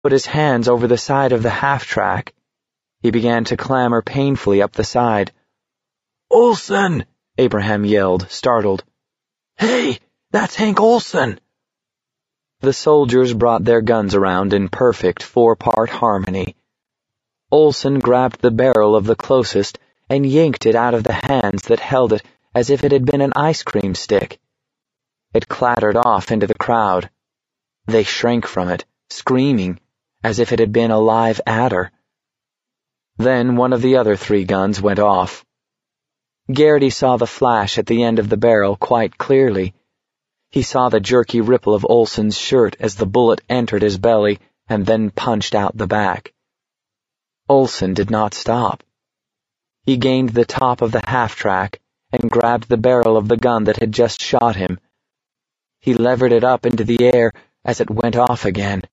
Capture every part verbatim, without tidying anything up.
put his hands over the side of the half-track. He began to clamber painfully up the side. "Olson!" Abraham yelled, startled. "Hey, that's Hank Olson!" The soldiers brought their guns around in perfect four-part harmony. Olson grabbed the barrel of the closest and yanked it out of the hands that held it as if it had been an ice cream stick. It clattered off into the crowd. They shrank from it, screaming, as if it had been a live adder. Then one of the other three guns went off. Garrity saw the flash at the end of the barrel quite clearly. He saw the jerky ripple of Olson's shirt as the bullet entered his belly and then punched out the back. Olson did not stop. He gained the top of the half-track and grabbed the barrel of the gun that had just shot him. He levered it up into the air as it went off again.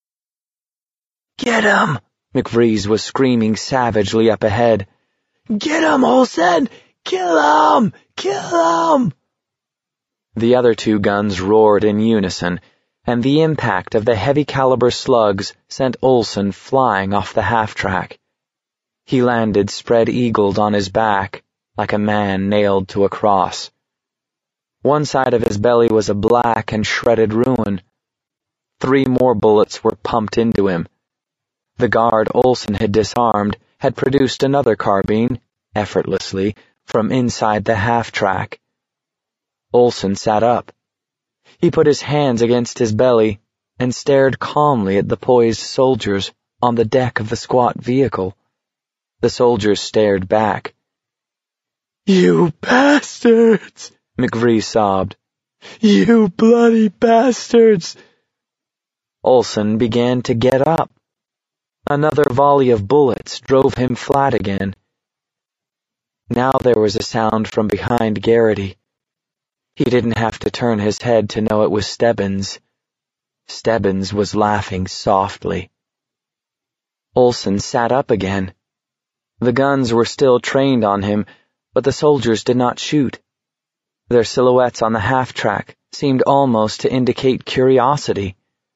"Get him!" McVrees was screaming savagely up ahead. "Get him, Olson! Kill him! Kill him!" The other two guns roared in unison, and the impact of the heavy-caliber slugs sent Olson flying off the half-track. He landed spread-eagled on his back, like a man nailed to a cross. One side of his belly was a black and shredded ruin. Three more bullets were pumped into him. The guard Olson had disarmed had produced another carbine, effortlessly, from inside the half-track. Olson sat up. He put his hands against his belly and stared calmly at the poised soldiers on the deck of the squat vehicle. The soldiers stared back. "You bastards!" McVree sobbed. "You bloody bastards!" Olson began to get up. Another volley of bullets drove him flat again. Now there was a sound from behind Garrity. He didn't have to turn his head to know it was Stebbins. Stebbins was laughing softly. Olson sat up again. The guns were still trained on him, but the soldiers did not shoot. Their silhouettes on the half-track seemed almost to indicate curiosity.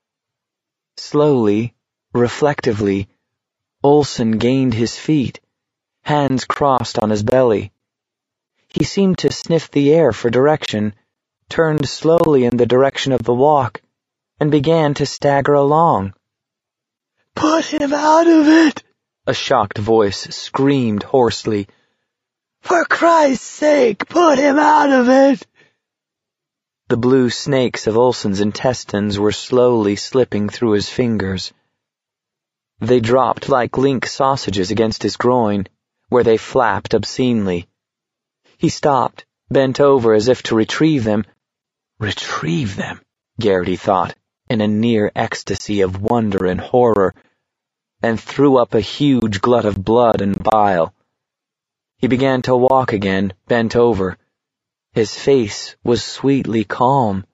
Slowly, reflectively, Olson gained his feet, hands crossed on his belly. He seemed to sniff the air for direction, turned slowly in the direction of the walk, and began to stagger along. "Put him out of it!" a shocked voice screamed hoarsely. "For Christ's sake, put him out of it!" The blue snakes of Olson's intestines were slowly slipping through his fingers. They dropped like link sausages against his groin, where they flapped obscenely. He stopped, bent over as if to retrieve them. Retrieve them, Garrity thought, in a near ecstasy of wonder and horror, and threw up a huge glut of blood and bile. He began to walk again, bent over. His face was sweetly calm.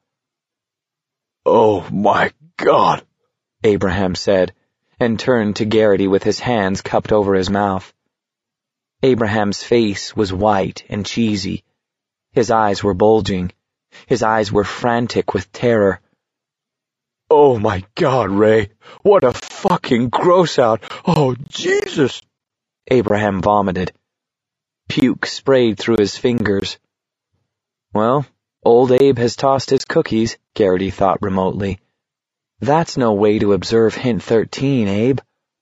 "Oh, my God," Abraham said, and turned to Garrity with his hands cupped over his mouth. Abraham's face was white and cheesy. His eyes were bulging. His eyes were frantic with terror. "Oh, my God, Ray, what a fucking gross out. Oh, Jesus!" Abraham vomited. Puke sprayed through his fingers. Well, old Abe has tossed his cookies, Garrity thought remotely. That's no way to observe Hint thirteen, Abe.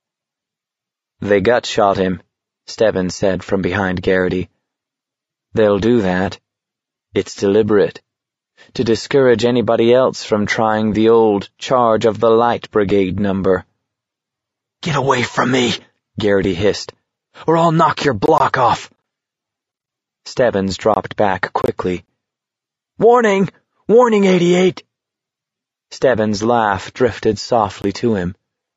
"They gut-shot him," Stebbins said from behind Garrity. "They'll do that. It's deliberate. To discourage anybody else from trying the old Charge of the Light Brigade number." "Get away from me," Garrity hissed, "or I'll knock your block off." Stebbins dropped back quickly. "Warning! Warning, eighty-eight!" Stebbins' laugh drifted softly to him.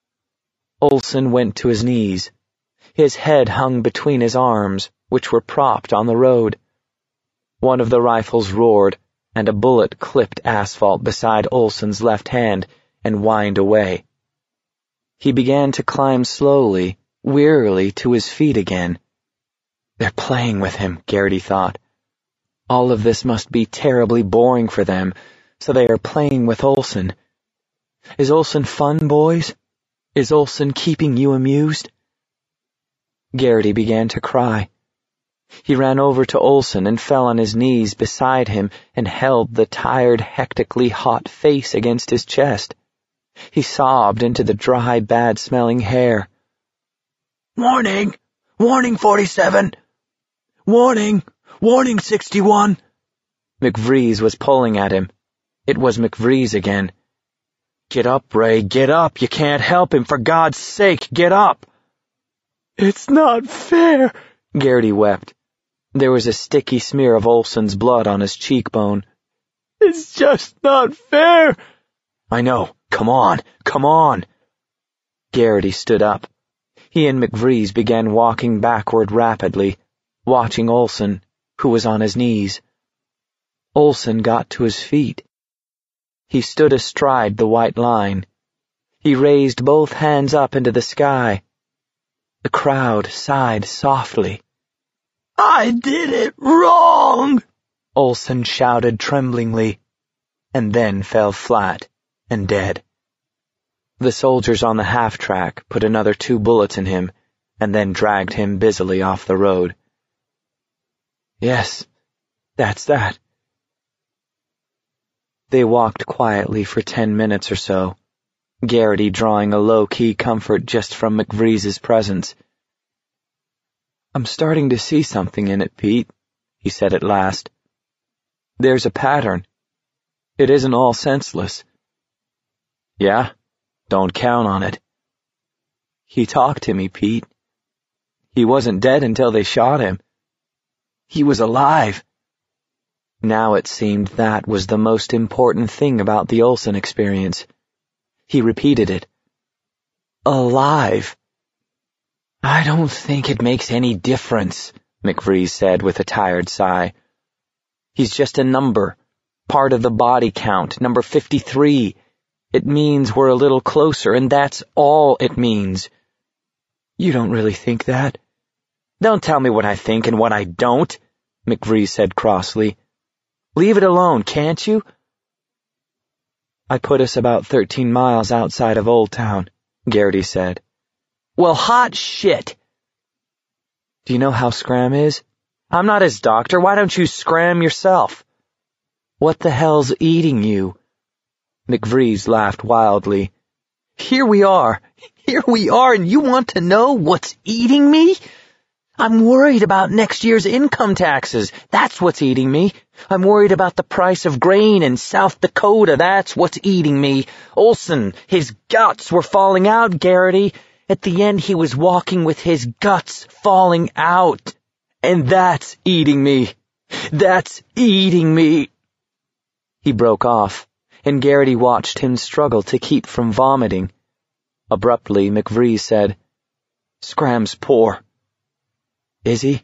Olson went to his knees. His head hung between his arms, which were propped on the road. One of the rifles roared, and a bullet clipped asphalt beside Olson's left hand and whined away. He began to climb slowly, wearily to his feet again. They're playing with him, Garrity thought. All of this must be terribly boring for them, so they are playing with Olson. Is Olson fun, boys? Is Olson keeping you amused?" Garrity began to cry. He ran over to Olson and fell on his knees beside him and held the tired, hectically hot face against his chest. He sobbed into the dry, bad-smelling hair. "Warning! Warning, forty-seven! Warning! Warning, sixty-one!" McVrees was pulling at him. It was McVrees again. "Get up, Ray, get up! You can't help him, for God's sake, get up!" "It's not fair," Garrity wept. There was a sticky smear of Olson's blood on his cheekbone. "It's just not fair." "I know. Come on, come on." Garrity stood up. He and McVrees began walking backward rapidly, watching Olson, who was on his knees. Olson got to his feet. He stood astride the white line. He raised both hands up into the sky. The crowd sighed softly. "I did it wrong!" Olson shouted tremblingly, and then fell flat and dead. The soldiers on the half-track put another two bullets in him and then dragged him busily off the road. "Yes, that's that." They walked quietly for ten minutes or so, Garrity drawing a low-key comfort just from McVrees's presence. "I'm starting to see something in it, Pete," he said at last. "There's a pattern. It isn't all senseless." "Yeah? Don't count on it." "He talked to me, Pete. He wasn't dead until they shot him. He was alive." Now it seemed that was the most important thing about the Olson experience. He repeated it. "Alive." "I don't think it makes any difference," McVrees said with a tired sigh. "He's just a number, part of the body count, number fifty-three. It means we're a little closer, and that's all it means." "You don't really think that?" "Don't tell me what I think and what I don't," McVrees said crossly. "Leave it alone, can't you?" "I put us about thirteen miles outside of Old Town," Garrity said. "Well, hot shit!" "Do you know how Scram is?" "I'm not his doctor. Why don't you scram yourself?" "What the hell's eating you?" McVrees laughed wildly. "Here we are. Here we are, and you want to know what's eating me? I'm worried about next year's income taxes. That's what's eating me. I'm worried about the price of grain in South Dakota. That's what's eating me. Olson, his guts were falling out, Garrity. At the end, he was walking with his guts falling out. And that's eating me. That's eating me." He broke off, and Garrity watched him struggle to keep from vomiting. Abruptly, McVrees said, "Scram's poor." "Is he?"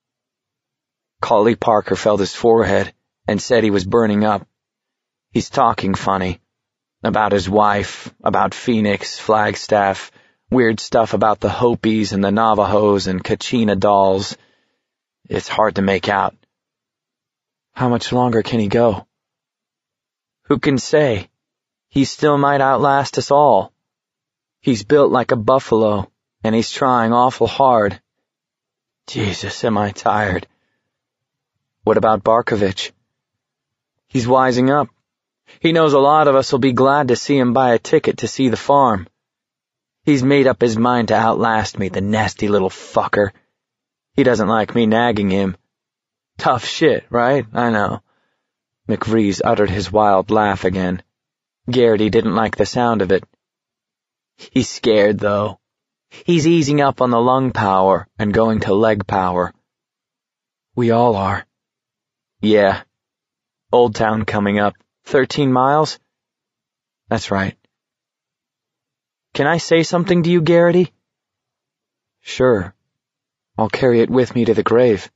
Collie Parker felt his forehead and said he was burning up. "He's talking funny. About his wife, about Phoenix, Flagstaff, weird stuff about the Hopis and the Navajos and Kachina dolls. It's hard to make out." "How much longer can he go?" "Who can say? He still might outlast us all. He's built like a buffalo, and he's trying awful hard. Jesus, am I tired." "What about Barkovich?" "He's wising up. He knows a lot of us will be glad to see him buy a ticket to see the farm. He's made up his mind to outlast me, the nasty little fucker. He doesn't like me nagging him. Tough shit, right? I know." McVrees uttered his wild laugh again. Garrity didn't like the sound of it. "He's scared, though. He's easing up on the lung power and going to leg power." "We all are." "Yeah. Old Town coming up. Thirteen miles?" "That's right." "Can I say something to you, Garrity?" "Sure. I'll carry it with me to the grave."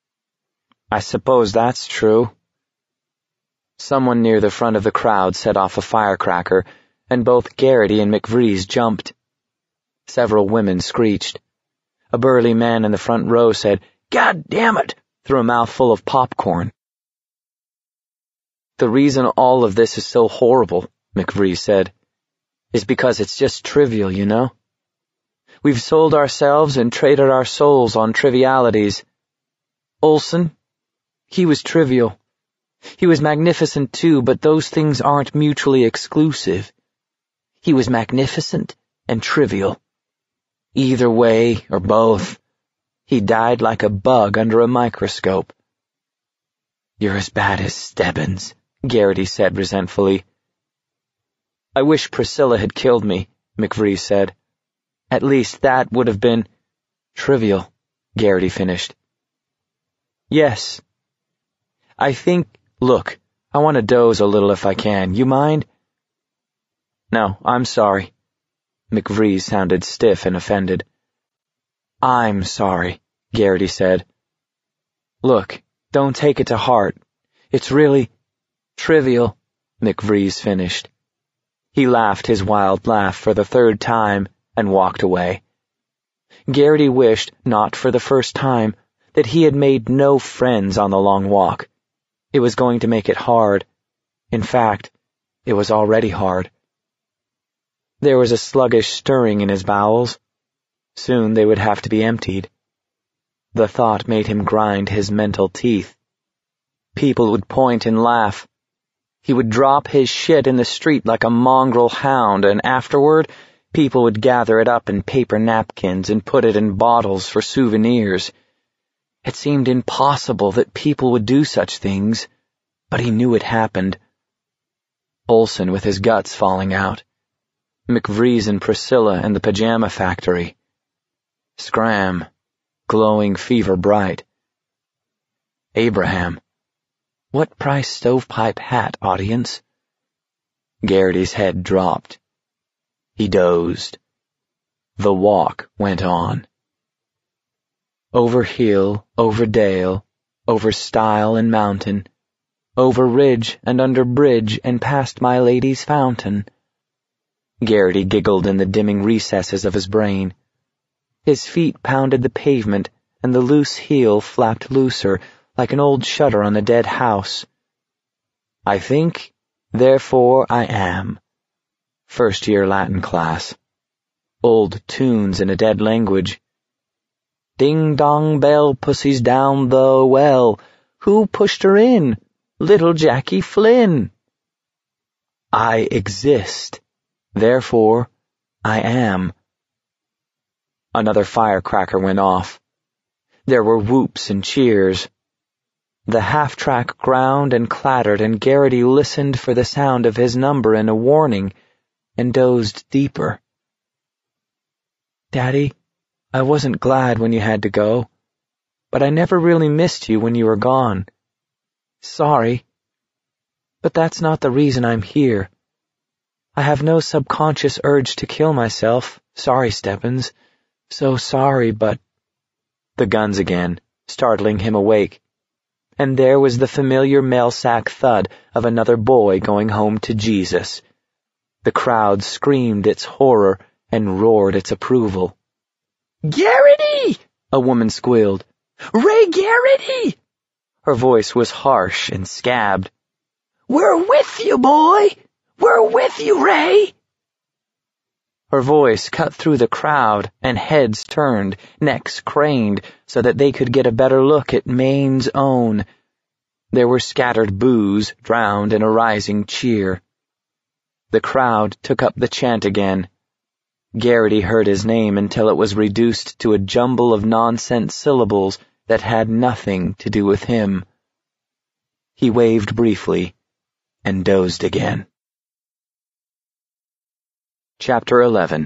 "I suppose that's true." Someone near the front of the crowd set off a firecracker, and both Garrity and McVrees jumped. Several women screeched. A burly man in the front row said, "God damn it," through a mouthful of popcorn. "The reason all of this is so horrible," McVrees said, is because it's just trivial, you know? We've sold ourselves and traded our souls on trivialities. Olson, he was trivial. He was magnificent too, but those things aren't mutually exclusive. He was magnificent and trivial. Either way, or both, he died like a bug under a microscope. You're as bad as Stebbins, Garrity said resentfully. I wish Priscilla had killed me, McVrees said. At least that would have been trivial, Garrity finished. Yes. I think, look, I want to doze a little if I can. You mind? No, I'm sorry. McVrees sounded stiff and offended. I'm sorry, Garrity said. Look, don't take it to heart. It's really trivial, McVrees finished. He laughed his wild laugh for the third time and walked away. Garrity wished, not for the first time, that he had made no friends on the long walk. It was going to make it hard. In fact, it was already hard. There was a sluggish stirring in his bowels. Soon they would have to be emptied. The thought made him grind his mental teeth. People would point and laugh. He would drop his shit in the street like a mongrel hound, and afterward, people would gather it up in paper napkins and put it in bottles for souvenirs. It seemed impossible that people would do such things, but he knew it happened. Olson with his guts falling out. McVrees and Priscilla and the pajama factory. Scram, glowing fever bright. Abraham. What price stovepipe hat, audience? Garrity's head dropped. He dozed. The walk went on. Over hill, over dale, over stile and mountain, over ridge and under bridge and past my lady's fountain. Garrity giggled in the dimming recesses of his brain. His feet pounded the pavement, and the loose heel flapped looser, like an old shutter on a dead house. I think, therefore I am. First-year Latin class. Old tunes in a dead language. Ding-dong bell, pussy's down the well. Who pushed her in? Little Jackie Flynn. I exist. Therefore, I am. Another firecracker went off. There were whoops and cheers. The half-track ground and clattered, and Garrity listened for the sound of his number and a warning, and dozed deeper. Daddy, I wasn't glad when you had to go, but I never really missed you when you were gone. Sorry. But that's not the reason I'm here. I have no subconscious urge to kill myself. Sorry, Stebbins. So sorry, but... The guns again, startling him awake. And there was the familiar mail-sack thud of another boy going home to Jesus. The crowd screamed its horror and roared its approval. Garrity! A woman squealed. Ray Garrity! Her voice was harsh and scabbed. We're with you, boy! We're with you, Ray! Her voice cut through the crowd, and heads turned, necks craned, so that they could get a better look at Maine's own. There were scattered boos, drowned in a rising cheer. The crowd took up the chant again. Garrity heard his name until it was reduced to a jumble of nonsense syllables that had nothing to do with him. He waved briefly, and dozed again. Chapter eleven.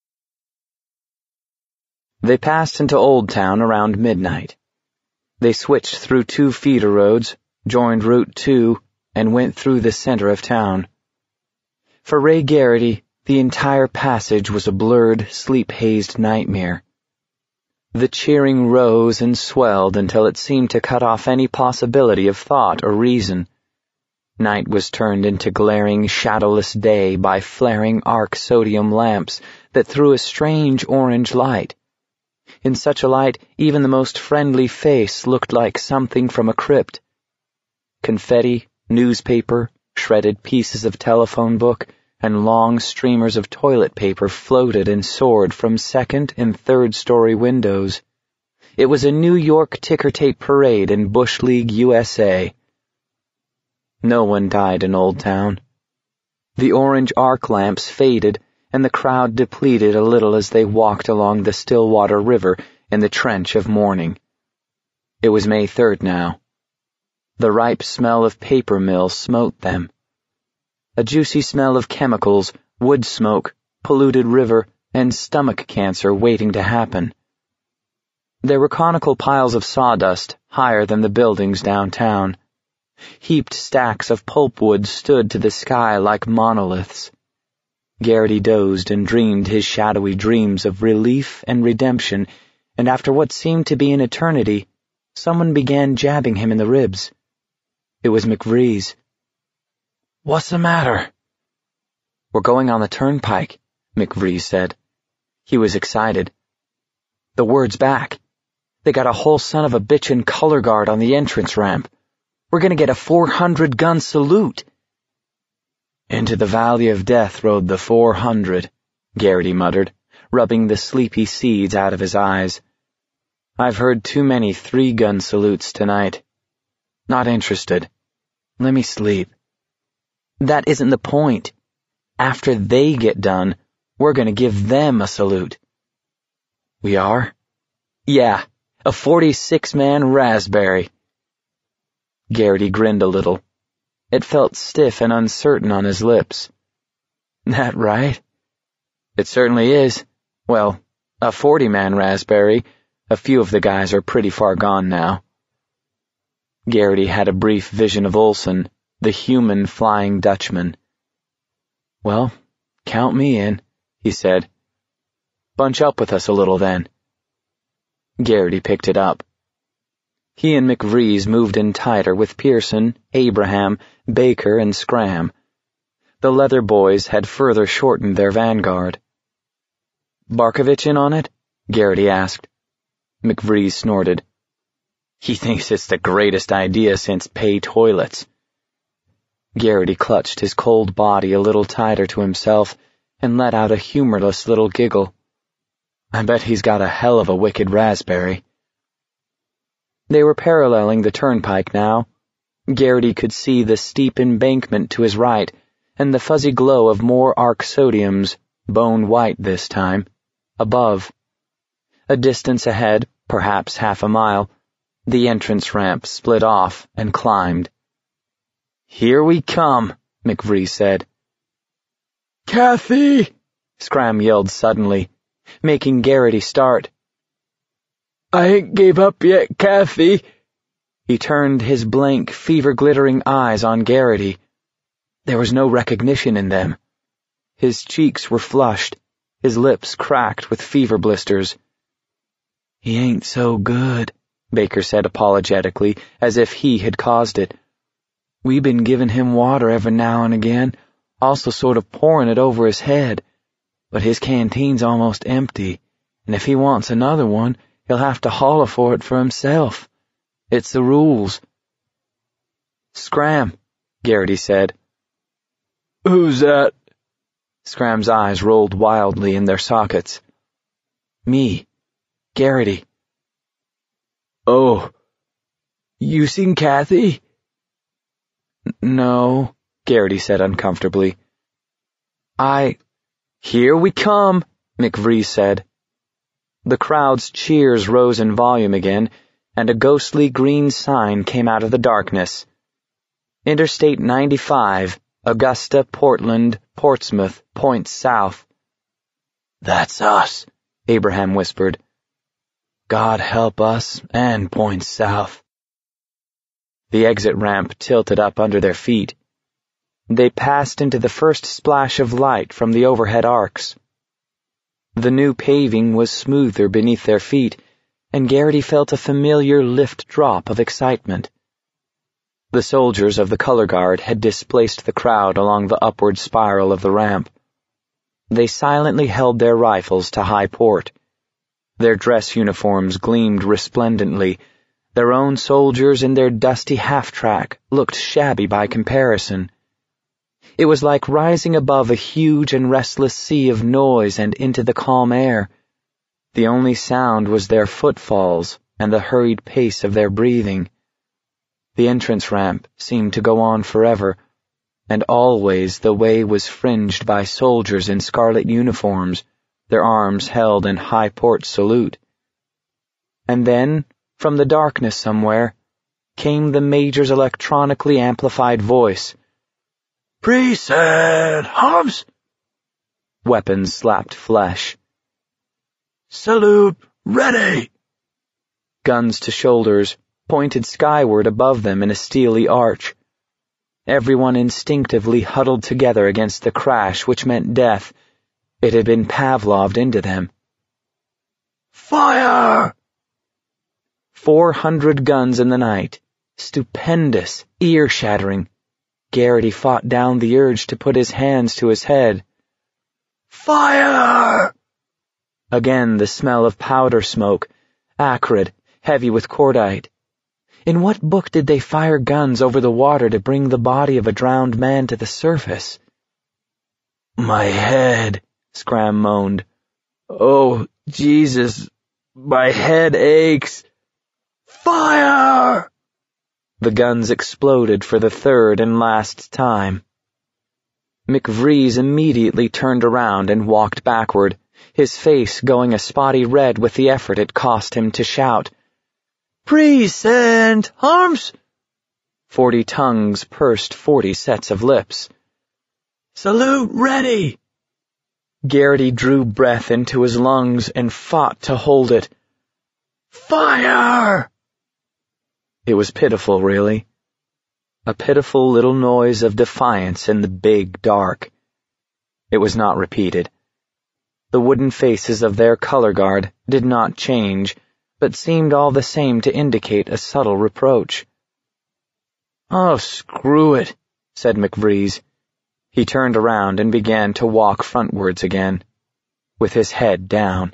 They passed into Old Town around midnight. They switched through two feeder roads, joined Route two, and went through the center of town. For Ray Garrity, the entire passage was a blurred, sleep-hazed nightmare. The cheering rose and swelled until it seemed to cut off any possibility of thought or reason. Night was turned into glaring, shadowless day by flaring arc sodium lamps that threw a strange orange light. In such a light, even the most friendly face looked like something from a crypt. Confetti, newspaper, shredded pieces of telephone book, and long streamers of toilet paper floated and soared from second and third story windows. It was a New York ticker tape parade in Bush League, U S A. No one died in Old Town. The orange arc lamps faded, and the crowd depleted a little as they walked along the Stillwater River in the trench of morning. It was May third now. The ripe smell of paper mill smote them. A juicy smell of chemicals, wood smoke, polluted river, and stomach cancer waiting to happen. There were conical piles of sawdust higher than the buildings downtown. Heaped stacks of pulpwood stood to the sky like monoliths. Garrity dozed and dreamed his shadowy dreams of relief and redemption, and after what seemed to be an eternity, someone began jabbing him in the ribs. It was McVrees. "What's the matter?" "We're going on the turnpike," McVrees said. He was excited. "The word's back. They got a whole son of a bitchin' color guard on the entrance ramp. We're gonna get a four hundred gun salute." "Into the valley of death rode the four hundred, Garrity muttered, rubbing the sleepy seeds out of his eyes. "I've heard too many three-gun salutes tonight. Not interested. Let me sleep." "That isn't the point. After they get done, we're gonna give them a salute." "We are?" "Yeah, a forty-six man raspberry." Garrity grinned a little. It felt stiff and uncertain on his lips. "That right?" "It certainly is. Well, a forty-man raspberry. A few of the guys are pretty far gone now." Garrity had a brief vision of Olson, the human Flying Dutchman. "Well, count me in," he said. "Bunch up with us a little then." Garrity picked it up. He and McVrees moved in tighter with Pearson, Abraham, Baker, and Scram. The leather boys had further shortened their vanguard. "Barkovich in on it?" Garrity asked. McVrees snorted. "He thinks it's the greatest idea since pay toilets." Garrity clutched his cold body a little tighter to himself and let out a humorless little giggle. "I bet he's got a hell of a wicked raspberry." They were paralleling the turnpike now. Garrity could see the steep embankment to his right and the fuzzy glow of more arc sodiums, bone white this time, above. A distance ahead, perhaps half a mile, the entrance ramp split off and climbed. "Here we come," McVrees said. "Kathy!" Scram yelled suddenly, making Garrity start. "I ain't gave up yet, Kathy." He turned his blank, fever-glittering eyes on Garrity. There was no recognition in them. His cheeks were flushed, his lips cracked with fever blisters. "He ain't so good," Baker said apologetically, as if he had caused it. "We been giving him water every now and again, also sort of pouring it over his head. But his canteen's almost empty, and if he wants another one, he'll have to holler for it for himself. It's the rules." "Scram," Garrity said. "Who's that?" Scram's eyes rolled wildly in their sockets. "Me, Garrity." "Oh, you seen Kathy?" "No," Garrity said uncomfortably. I... "Here we come," McVrees said. The crowd's cheers rose in volume again, and a ghostly green sign came out of the darkness. Interstate ninety-five, Augusta, Portland, Portsmouth, points south. "That's us," Abraham whispered. "God help us, and points south." The exit ramp tilted up under their feet. They passed into the first splash of light from the overhead arcs. The new paving was smoother beneath their feet, and Garrity felt a familiar lift-drop of excitement. The soldiers of the color guard had displaced the crowd along the upward spiral of the ramp. They silently held their rifles to high port. Their dress uniforms gleamed resplendently. Their own soldiers in their dusty half-track looked shabby by comparison. It was like rising above a huge and restless sea of noise and into the calm air. The only sound was their footfalls and the hurried pace of their breathing. The entrance ramp seemed to go on forever, and always the way was fringed by soldiers in scarlet uniforms, their arms held in high port salute. And then, from the darkness somewhere, came the Major's electronically amplified voice. "Present arms!" Weapons slapped flesh. "Salute ready!" Guns to shoulders, pointed skyward above them in a steely arch. Everyone instinctively huddled together against the crash which meant death. It had been Pavloved into them. "Fire!" Four hundred guns in the night. Stupendous, ear-shattering. Garrity fought down the urge to put his hands to his head. "Fire!" Again the smell of powder smoke, acrid, heavy with cordite. In what book did they fire guns over the water to bring the body of a drowned man to the surface? "My head," Scram moaned. "Oh, Jesus, my head aches." "Fire!" The guns exploded for the third and last time. McVries immediately turned around and walked backward, his face going a spotty red with the effort it cost him to shout, "Present arms!" Forty tongues pursed forty sets of lips. "Salute ready!" Garrity drew breath into his lungs and fought to hold it. "Fire!" It was pitiful, really. A pitiful little noise of defiance in the big dark. It was not repeated. The wooden faces of their color guard did not change, but seemed all the same to indicate a subtle reproach. "Oh, screw it," said McVries. He turned around and began to walk frontwards again, with his head down.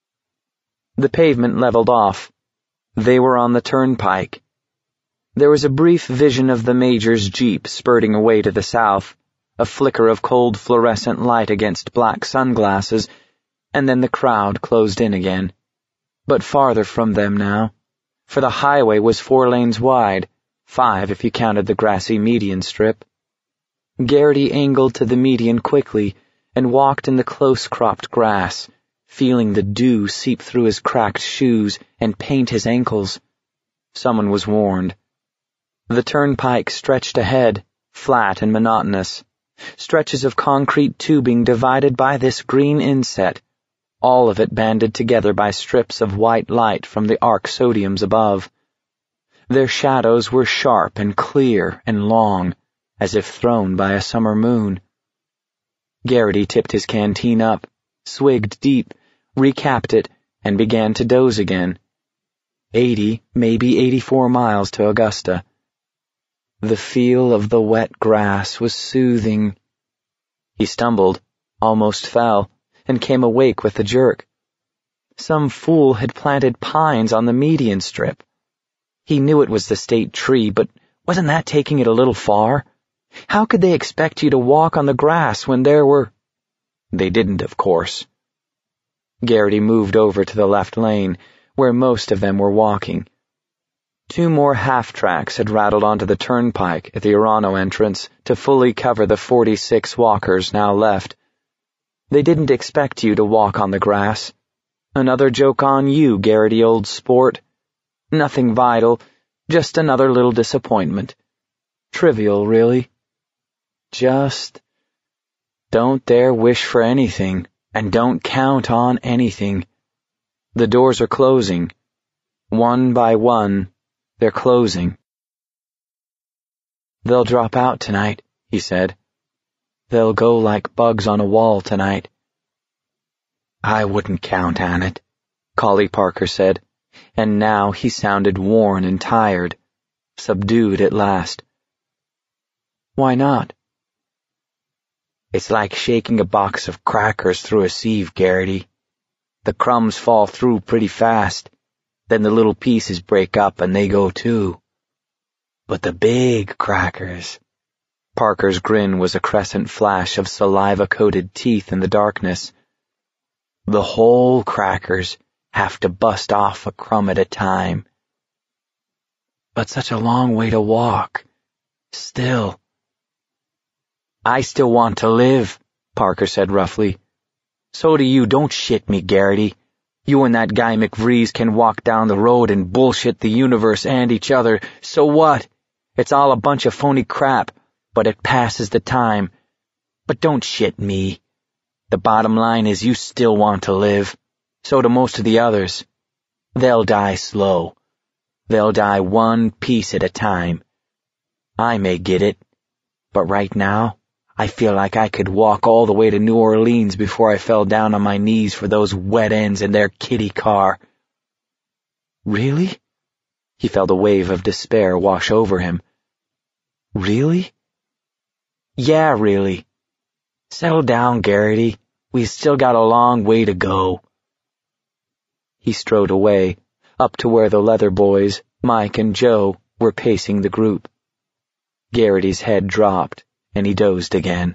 The pavement leveled off. They were on the turnpike. There was a brief vision of the Major's jeep spurting away to the south, a flicker of cold fluorescent light against black sunglasses, and then the crowd closed in again. But farther from them now, for the highway was four lanes wide, five if you counted the grassy median strip. Garrity angled to the median quickly and walked in the close-cropped grass, feeling the dew seep through his cracked shoes and paint his ankles. Someone was warned. The turnpike stretched ahead, flat and monotonous, stretches of concrete tubing divided by this green inset, all of it banded together by strips of white light from the arc sodiums above. Their shadows were sharp and clear and long, as if thrown by a summer moon. Garrity tipped his canteen up, swigged deep, recapped it, and began to doze again. Eighty, maybe eighty-four miles to Augusta. The feel of the wet grass was soothing. He stumbled, almost fell, and came awake with a jerk. Some fool had planted pines on the median strip. He knew it was the state tree, but wasn't that taking it a little far? How could they expect you to walk on the grass when there were... They didn't, of course. Garrity moved over to the left lane, where most of them were walking. Two more half-tracks had rattled onto the turnpike at the Orano entrance to fully cover the forty-six walkers now left. They didn't expect you to walk on the grass. Another joke on you, Garrity, old sport. Nothing vital, just another little disappointment. Trivial, really. Just don't dare wish for anything, and don't count on anything. The doors are closing. One by one, they're closing. "They'll drop out tonight," he said. "They'll go like bugs on a wall tonight." "I wouldn't count on it," Collie Parker said, and now he sounded worn and tired, subdued at last. "Why not?" "It's like shaking a box of crackers through a sieve, Garrity. The crumbs fall through pretty fast, then the little pieces break up and they go too. But the big crackers, Parker's grin was a crescent flash of saliva-coated teeth in the darkness. The whole crackers have to bust off a crumb at a time. But such a long way to walk. Still. I still want to live, Parker said roughly. So do you. Don't shit me, Garrity. You and that guy McVrees can walk down the road and bullshit the universe and each other. So what? It's all a bunch of phony crap, but it passes the time. But don't shit me. The bottom line is you still want to live. So do most of the others. They'll die slow. They'll die one piece at a time. I may get it, but right now, I feel like I could walk all the way to New Orleans before I fell down on my knees for those wet ends in their kiddie car. Really? He felt a wave of despair wash over him. Really? Yeah, really. Settle down, Garrity. We've still got a long way to go. He strode away, up to where the leather boys, Mike and Joe, were pacing the group. Garrity's head dropped, and he dozed again.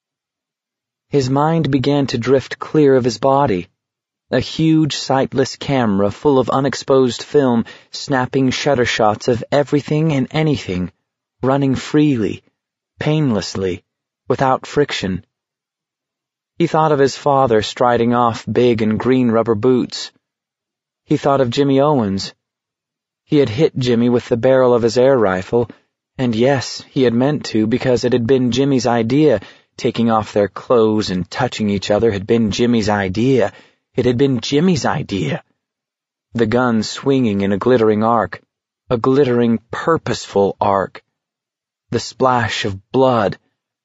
His mind began to drift clear of his body, a huge sightless camera full of unexposed film snapping shutter shots of everything and anything, running freely, painlessly, without friction. He thought of his father striding off big in green rubber boots. He thought of Jimmy Owens. He had hit Jimmy with the barrel of his air rifle, and yes, he had meant to because it had been Jimmy's idea. Taking off their clothes and touching each other had been Jimmy's idea. It had been Jimmy's idea. The gun swinging in a glittering arc, a glittering, purposeful arc. The splash of blood.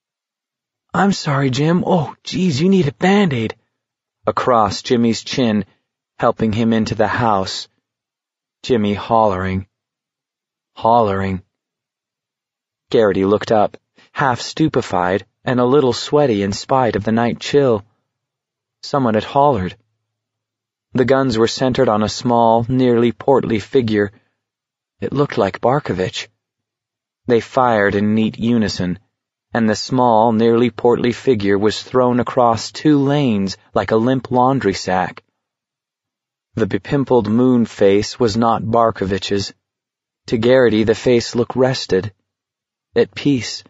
I'm sorry, Jim. Oh, geez, you need a Band-Aid. Across Jimmy's chin, helping him into the house. Jimmy hollering. Hollering. Garrity looked up, half stupefied and a little sweaty in spite of the night chill. Someone had hollered. The guns were centered on a small, nearly portly figure. It looked like Barkovich. They fired in neat unison, and the small, nearly portly figure was thrown across two lanes like a limp laundry sack. The bepimpled moon face was not Barkovich's. To Garrity the face looked rested, at peace.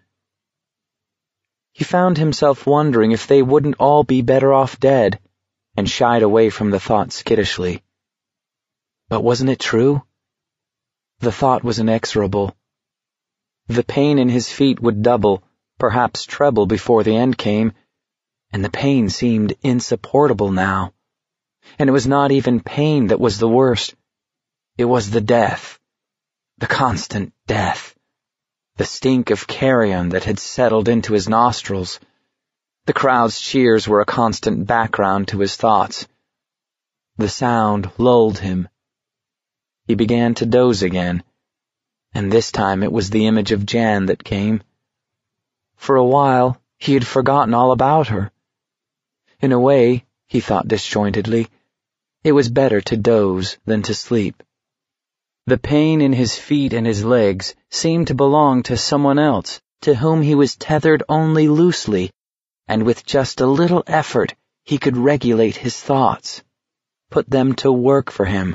He found himself wondering if they wouldn't all be better off dead, and shied away from the thought skittishly. But wasn't it true? The thought was inexorable. The pain in his feet would double, perhaps treble before the end came, and the pain seemed insupportable now. And it was not even pain that was the worst. It was the death, the constant death, the stink of carrion that had settled into his nostrils. The crowd's cheers were a constant background to his thoughts. The sound lulled him. He began to doze again, and this time it was the image of Jan that came. For a while, he had forgotten all about her. In a way, he thought disjointedly, it was better to doze than to sleep. The pain in his feet and his legs seemed to belong to someone else, to whom he was tethered only loosely, and with just a little effort he could regulate his thoughts, put them to work for him.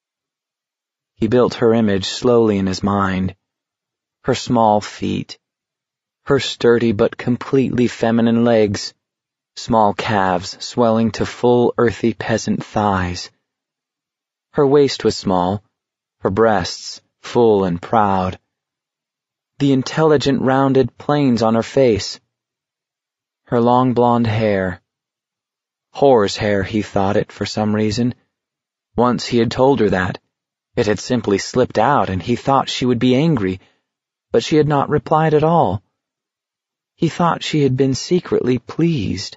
He built her image slowly in his mind, her small feet, her sturdy but completely feminine legs, small calves swelling to full earthy peasant thighs. Her waist was small, her breasts full and proud. The intelligent rounded planes on her face. Her long blonde hair. Whore's hair, he thought it for some reason. Once he had told her that. It had simply slipped out and he thought she would be angry, but she had not replied at all. He thought she had been secretly pleased.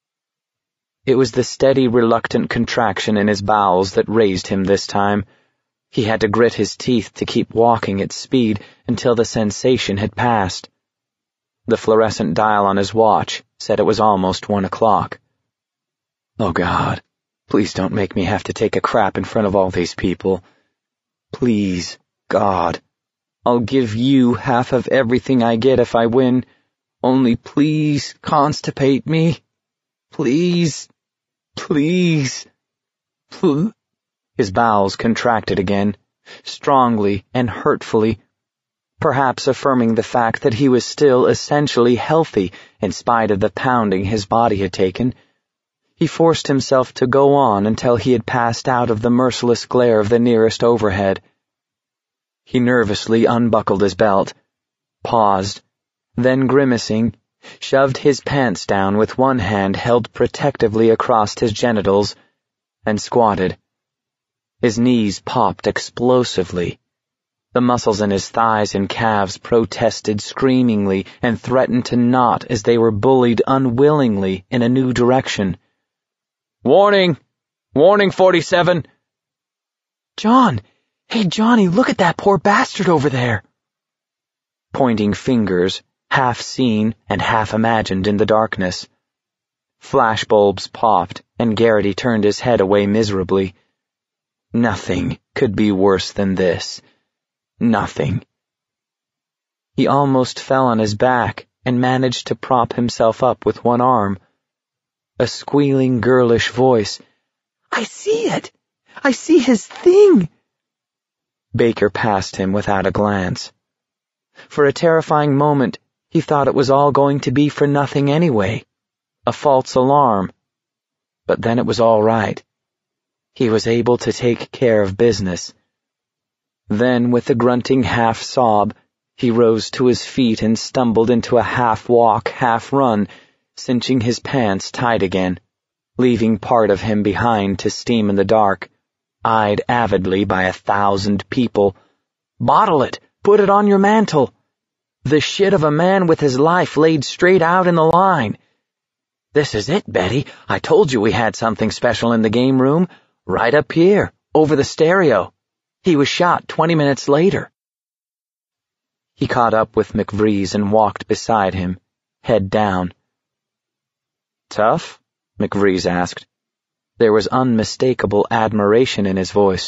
It was the steady, reluctant contraction in his bowels that raised him this time. He had to grit his teeth to keep walking at speed until the sensation had passed. The fluorescent dial on his watch said it was almost one o'clock. Oh God, please don't make me have to take a crap in front of all these people. Please, God, I'll give you half of everything I get if I win, Only please constipate me. Please. Please. Pl-. His bowels contracted again, strongly and hurtfully, perhaps affirming the fact that he was still essentially healthy in spite of the pounding his body had taken. He forced himself to go on until he had passed out of the merciless glare of the nearest overhead. He nervously unbuckled his belt, paused, then grimacing, shoved his pants down with one hand held protectively across his genitals, and squatted. His knees popped explosively. The muscles in his thighs and calves protested screamingly and threatened to knot as they were bullied unwillingly in a new direction. "Warning! Warning, forty-seven! John! Hey, Johnny, look at that poor bastard over there!" Pointing fingers, half seen and half imagined in the darkness. Flashbulbs popped, and Garrity turned his head away miserably. Nothing could be worse than this. Nothing. He almost fell on his back and managed to prop himself up with one arm. A squealing girlish voice. "I see it! I see his thing!" Baker passed him without a glance. For a terrifying moment, he thought it was all going to be for nothing anyway. A false alarm. But then it was all right. He was able to take care of business. Then, with a grunting half-sob, he rose to his feet and stumbled into a half-walk, half-run, cinching his pants tight again, leaving part of him behind to steam in the dark, eyed avidly by a thousand people. "Bottle it! Put it on your mantle! The shit of a man with his life laid straight out in the line! This is it, Betty. I told you we had something special in the game room. Right up here, over the stereo. He was shot twenty minutes later." He caught up with McVries and walked beside him, head down. "Tough?" McVries asked. There was unmistakable admiration in his voice.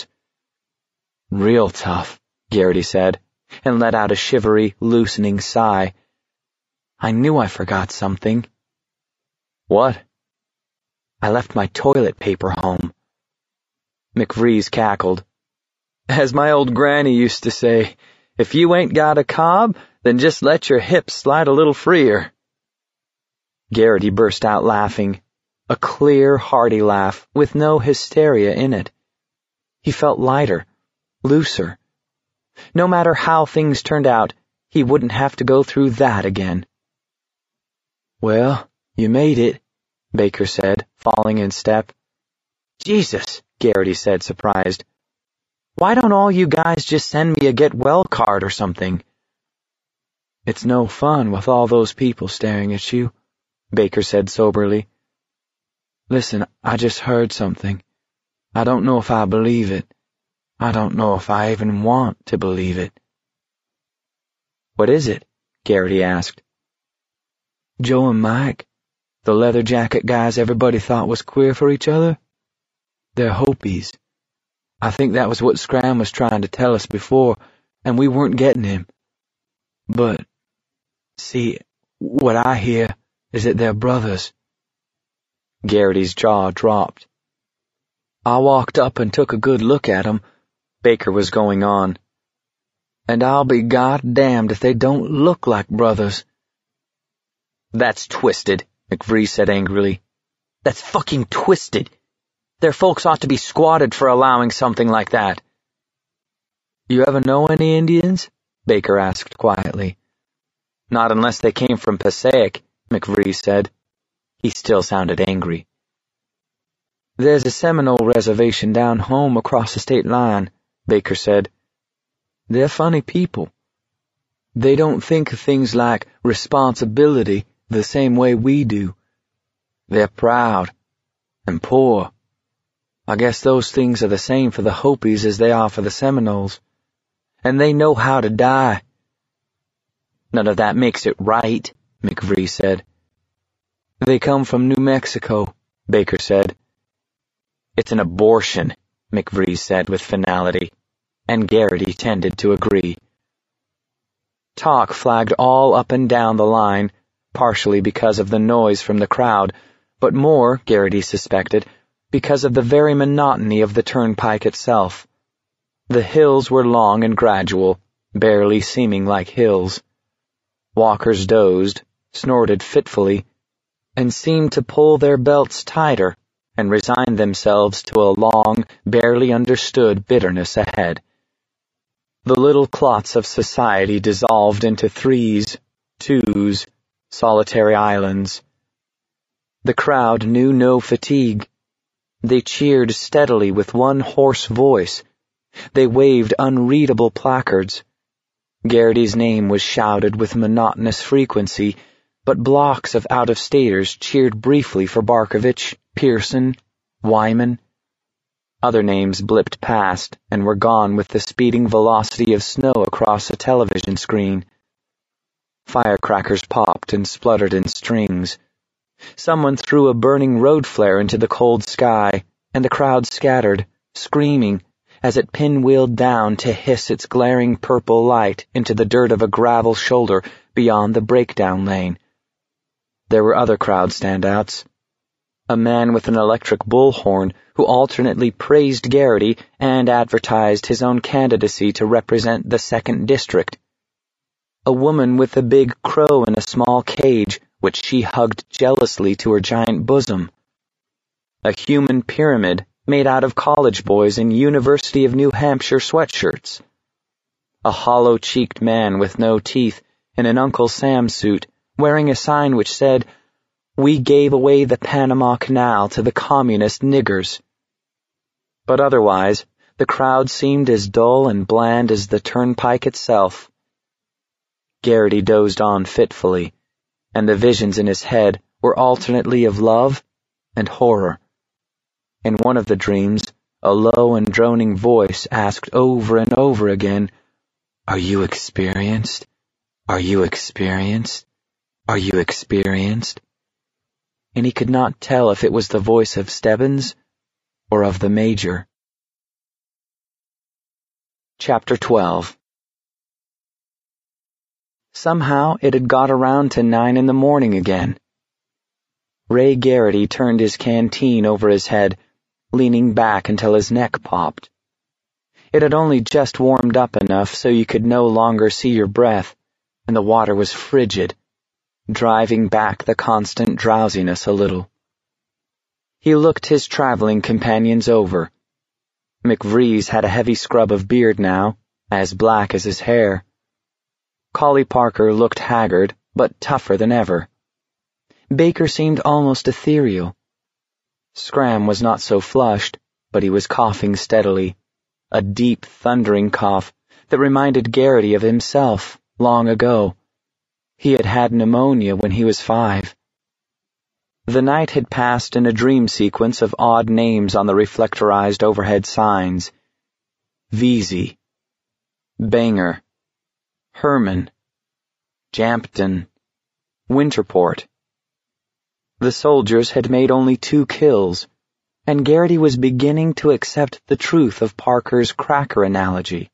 "Real tough," Garrity said, and let out a shivery, loosening sigh. "I knew I forgot something." "What?" "I left my toilet paper home." McVries cackled. "As my old granny used to say, if you ain't got a cob, then just let your hips slide a little freer." Garrity burst out laughing, a clear, hearty laugh with no hysteria in it. He felt lighter, looser. No matter how things turned out, he wouldn't have to go through that again. "Well, you made it," Baker said, falling in step. "Jesus," Garrity said, surprised. "Why don't all you guys just send me a get well card or something?" "It's no fun with all those people staring at you," Baker said soberly. "Listen, I just heard something. I don't know if I believe it. I don't know if I even want to believe it." "What is it?" Garrity asked. "Joe and Mike, the leather jacket guys everybody thought was queer for each other, they're Hopis. I think that was what Scram was trying to tell us before, and we weren't getting him. But, see, what I hear is that they're brothers." Garrity's jaw dropped. "I walked up and took a good look at 'em," Baker was going on. "And I'll be goddamned if they don't look like brothers." "That's twisted," McVries said angrily. "That's fucking twisted. Their folks ought to be squatted for allowing something like that." "You ever know any Indians?" Baker asked quietly. "Not unless they came from Passaic," McVries said. He still sounded angry. "There's a Seminole reservation down home across the state line," Baker said. "They're funny people. They don't think of things like responsibility the same way we do. They're proud and poor. I guess those things are the same for the Hopis as they are for the Seminoles. And they know how to die." "None of that makes it right," McVries said. "They come from New Mexico," Baker said. "It's an abortion," McVries said with finality, and Garrity tended to agree. Talk flagged all up and down the line, partially because of the noise from the crowd, but more, Garrity suspected, because of the very monotony of the turnpike itself. The hills were long and gradual, barely seeming like hills. Walkers dozed, snorted fitfully, and seemed to pull their belts tighter and resign themselves to a long, barely understood bitterness ahead. The little clots of society dissolved into threes, twos, solitary islands. The crowd knew no fatigue. They cheered steadily with one hoarse voice. They waved unreadable placards. Garrity's name was shouted with monotonous frequency, but blocks of out-of-staters cheered briefly for Barkovich, Pearson, Wyman. Other names blipped past and were gone with the speeding velocity of snow across a television screen. Firecrackers popped and spluttered in strings. Someone threw a burning road flare into the cold sky, and the crowd scattered, screaming, as it pinwheeled down to hiss its glaring purple light into the dirt of a gravel shoulder beyond the breakdown lane. There were other crowd standouts. A man with an electric bullhorn who alternately praised Garrity and advertised his own candidacy to represent the second district. A woman with a big crow in a small cage, which she hugged jealously to her giant bosom. A human pyramid made out of college boys in University of New Hampshire sweatshirts. A hollow-cheeked man with no teeth in an Uncle Sam suit, wearing a sign which said, "We gave away the Panama Canal to the communist niggers." But otherwise, the crowd seemed as dull and bland as the turnpike itself. Garrity dozed on fitfully, and the visions in his head were alternately of love and horror. In one of the dreams, a low and droning voice asked over and over again, "Are you experienced? Are you experienced? Are you experienced?" And he could not tell if it was the voice of Stebbins or of the Major. Chapter twelve. Somehow it had got around to nine in the morning again. Ray Garrity turned his canteen over his head, leaning back until his neck popped. It had only just warmed up enough so you could no longer see your breath, and the water was frigid, driving back the constant drowsiness a little. He looked his traveling companions over. McVrees had a heavy scrub of beard now, as black as his hair. Collie Parker looked haggard, but tougher than ever. Baker seemed almost ethereal. Scram was not so flushed, but he was coughing steadily, a deep, thundering cough that reminded Garrity of himself long ago. He had had pneumonia when he was five. The night had passed in a dream sequence of odd names on the reflectorized overhead signs. Veazey, Banger, Herman, Jampton, Winterport. The soldiers had made only two kills, and Garrity was beginning to accept the truth of Parker's cracker analogy.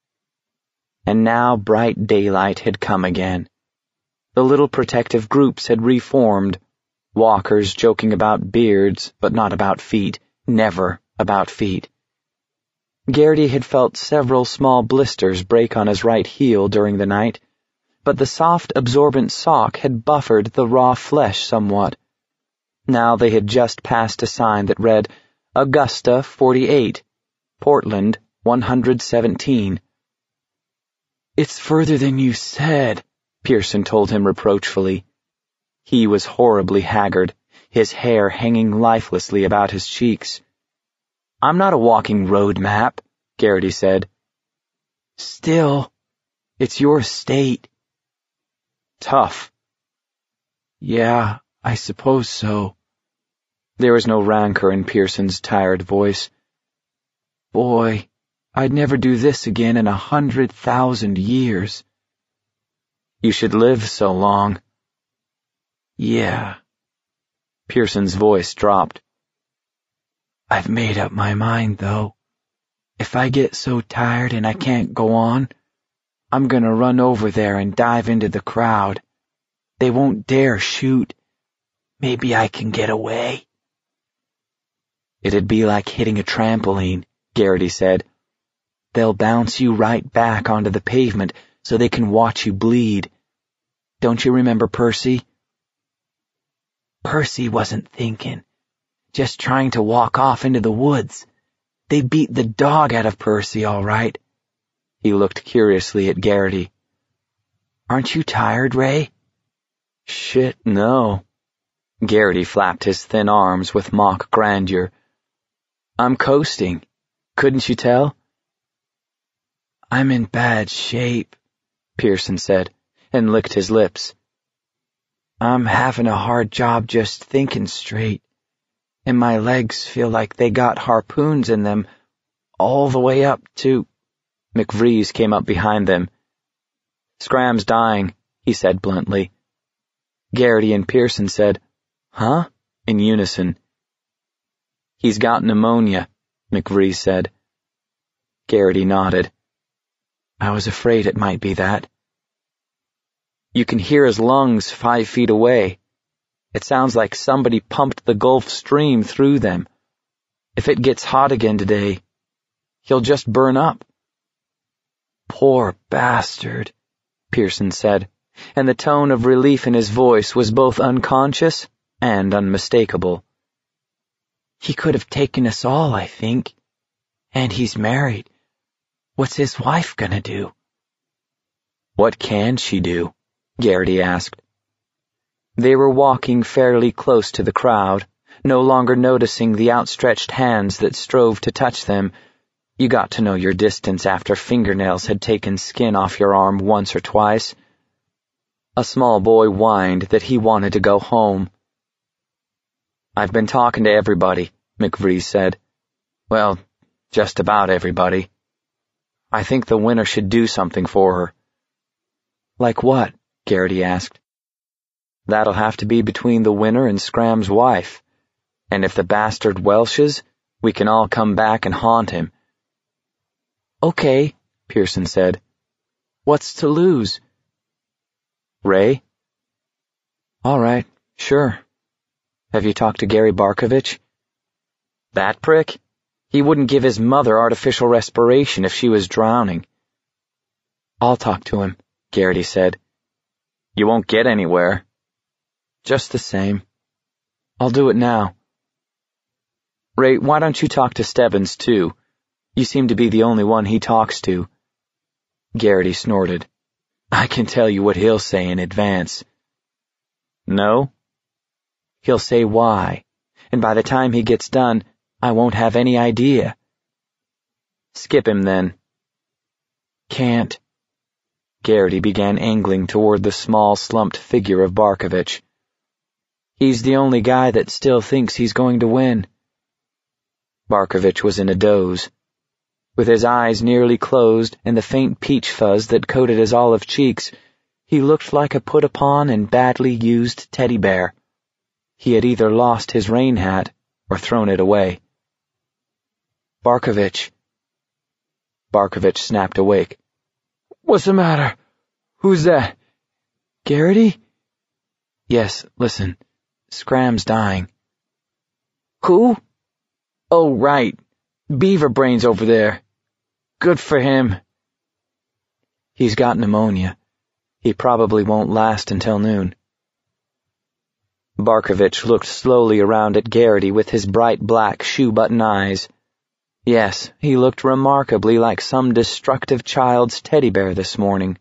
And now bright daylight had come again. The little protective groups had reformed, walkers joking about beards, but not about feet, never about feet. Garrity had felt several small blisters break on his right heel during the night, but the soft, absorbent sock had buffered the raw flesh somewhat. Now they had just passed a sign that read, Augusta, forty-eight, Portland, one hundred seventeen. "It's further than you said," Pearson told him reproachfully. He was horribly haggard, his hair hanging lifelessly about his cheeks. "I'm not a walking road map," Garrity said. "Still, it's your state." "Tough." "Yeah, I suppose so." There was no rancor in Pearson's tired voice. "Boy, I'd never do this again in a hundred thousand years." "You should live so long." "Yeah." Pearson's voice dropped. "I've made up my mind, though. If I get so tired and I can't go on, I'm gonna run over there and dive into the crowd. They won't dare shoot. Maybe I can get away. It'd be like hitting a trampoline, Garrity said. They'll bounce you right back onto the pavement so they can watch you bleed. Don't you remember Percy? Percy wasn't thinking, just trying to walk off into the woods. They beat the dog out of Percy, all right. He looked curiously at Garrity. Aren't you tired, Ray? Shit, no. Garrity flapped his thin arms with mock grandeur. I'm coasting. Couldn't you tell? I'm in bad shape, Pearson said, and licked his lips. I'm having a hard job just thinking straight, and my legs feel like they got harpoons in them all the way up to... McVrees came up behind them. Scram's dying, he said bluntly. Garrity and Pearson said, Huh? In unison. He's got pneumonia, McVrees said. Garrity nodded. I was afraid it might be that. You can hear his lungs five feet away. It sounds like somebody pumped the Gulf Stream through them. If it gets hot again today, he'll just burn up. Poor bastard, Pearson said, and the tone of relief in his voice was both unconscious and unmistakable. He could have taken us all, I think. And he's married. What's his wife gonna do? What can she do? Garrity asked. They were walking fairly close to the crowd, no longer noticing the outstretched hands that strove to touch them. You got to know your distance after fingernails had taken skin off your arm once or twice. A small boy whined that he wanted to go home. I've been talking to everybody, McVrees said. Well, just about everybody. I think the winner should do something for her. Like what? Garrity asked. That'll have to be between the winner and Scram's wife. And if the bastard welshes, we can all come back and haunt him. Okay, Pearson said. What's to lose? Ray? All right, sure. Have you talked to Gary Barkovich? That prick? He wouldn't give his mother artificial respiration if she was drowning. I'll talk to him, Garrity said. You won't get anywhere. Just the same. I'll do it now. Ray, why don't you talk to Stebbins, too? You seem to be the only one he talks to. Garrity snorted. I can tell you what he'll say in advance. No? He'll say why, and by the time he gets done, I won't have any idea. Skip him, then. Can't. Garrity began angling toward the small, slumped figure of Barkovich. He's the only guy that still thinks he's going to win. Barkovich was in a doze. With his eyes nearly closed and the faint peach fuzz that coated his olive cheeks, he looked like a put-upon and badly used teddy bear. He had either lost his rain hat or thrown it away. Barkovich. Barkovich snapped awake. What's the matter? Who's that? Garrity? Yes, listen. Scram's dying. Who? Oh, right. Beaver Brains over there. Good for him. He's got pneumonia. He probably won't last until noon. Barkovich looked slowly around at Garrity with his bright black shoe-button eyes. Yes, he looked remarkably like some destructive child's teddy bear this morning.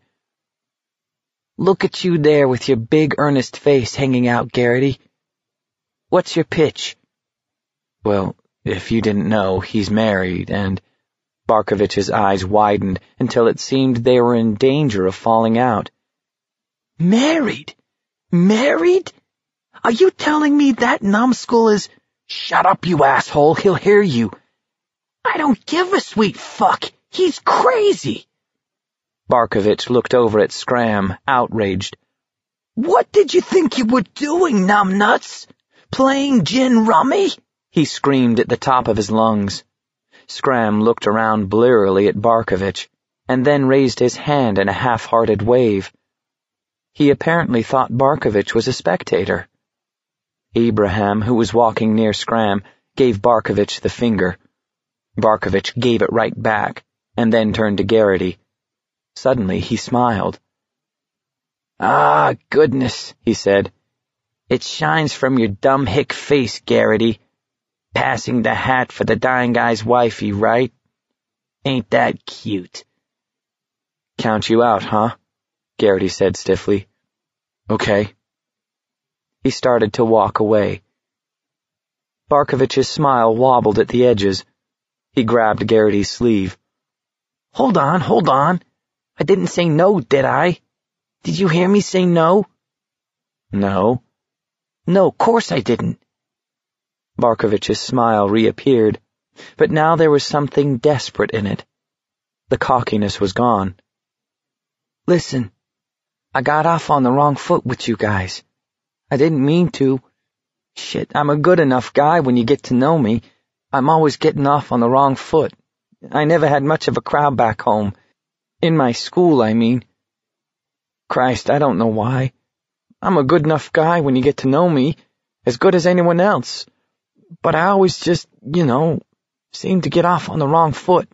Look at you there with your big earnest face hanging out, Garrity. What's your pitch? Well, if you didn't know, he's married, and... Barkovich's eyes widened until it seemed they were in danger of falling out. Married? Married? Are you telling me that numbskull is... Shut up, you asshole, he'll hear you. I don't give a sweet fuck. He's crazy. Barkovich looked over at Scram, outraged. What did you think you were doing, numbnuts? Playing gin rummy? He screamed at the top of his lungs. Scram looked around blearily at Barkovich, and then raised his hand in a half-hearted wave. He apparently thought Barkovich was a spectator. Abraham, who was walking near Scram, gave Barkovich the finger. Barkovich gave it right back, and then turned to Garrity. Suddenly he smiled. "Ah, goodness," he said. "It shines from your dumb hick face, Garrity. Passing the hat for the dying guy's wifey, right? Ain't that cute?" "Count you out, huh?" Garrity said stiffly. "Okay." He started to walk away. Barkovich's smile wobbled at the edges. He grabbed Garrity's sleeve. "Hold on, hold on. I didn't say no, did I? Did you hear me say no?" "No." "No, course I didn't." Barkovich's smile reappeared, but now there was something desperate in it. The cockiness was gone. "Listen, I got off on the wrong foot with you guys. I didn't mean to. Shit, I'm a good enough guy when you get to know me. I'm always getting off on the wrong foot. I never had much of a crowd back home. In my school, I mean. Christ, I don't know why. I'm a good enough guy when you get to know me, as good as anyone else. But I always just, you know, seem to get off on the wrong foot.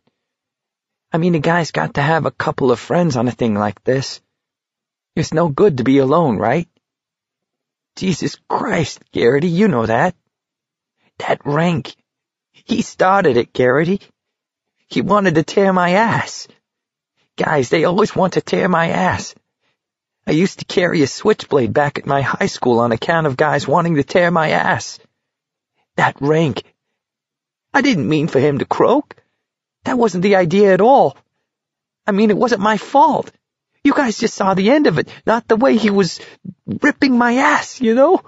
I mean, a guy's got to have a couple of friends on a thing like this. It's no good to be alone, right? Jesus Christ, Garrity, you know that. That rank. He started it, Garrity. He wanted to tear my ass. Guys, they always want to tear my ass. I used to carry a switchblade back at my high school on account of guys wanting to tear my ass. That rank. I didn't mean for him to croak. That wasn't the idea at all. I mean, it wasn't my fault. You guys just saw the end of it, not the way he was ripping my ass, you know?"